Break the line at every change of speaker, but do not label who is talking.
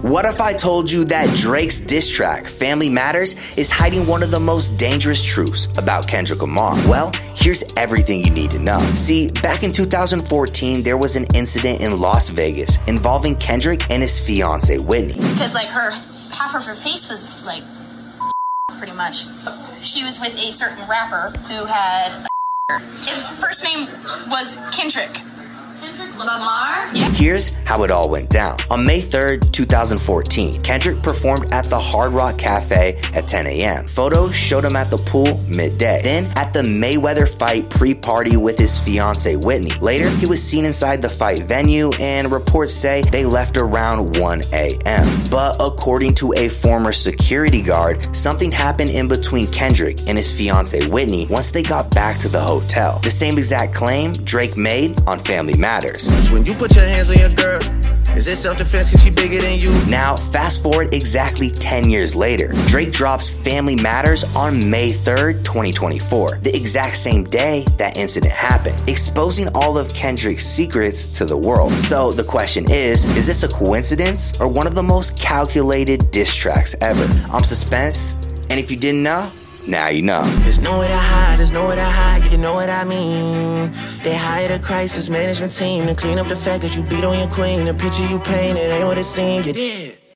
What if I told you that Drake's diss track, Family Matters, is hiding one of the most dangerous truths about Kendrick Lamar? Well, here's everything you need to know. See, back in 2014, there was an incident in Las Vegas involving Kendrick and his fiancée, Whitney.
Because, like, half of her face was, like, pretty much. She was with a certain rapper who had his first name was Kendrick. Kendrick Lamar? Yeah.
Here's how it all went down. On May 3rd, 2014, Kendrick performed at the Hard Rock Cafe at 10 a.m. Photos showed him at the pool midday. Then at the Mayweather fight pre-party with his fiancée Whitney. Later, he was seen inside the fight venue, and reports say they left around 1 a.m. But according to a former security guard, something happened in between Kendrick and his fiancée Whitney once they got back to the hotel. The same exact claim Drake made on Family Matters.
So when you put your hands on your girl, is it self-defense cause she bigger than you?
Now, fast forward exactly 10 years later. Drake drops Family Matters on May 3rd, 2024, the exact same day that incident happened, exposing all of Kendrick's secrets to the world. So the question is this a coincidence or one of the most calculated diss tracks ever? I'm Suspense, and if you didn't know, now you know.
There's nowhere to hide, there's nowhere to hide, you know what I mean. They hired a crisis management team to clean up the fact that you beat on your queen. The picture you painted ain't what it seemed, you did.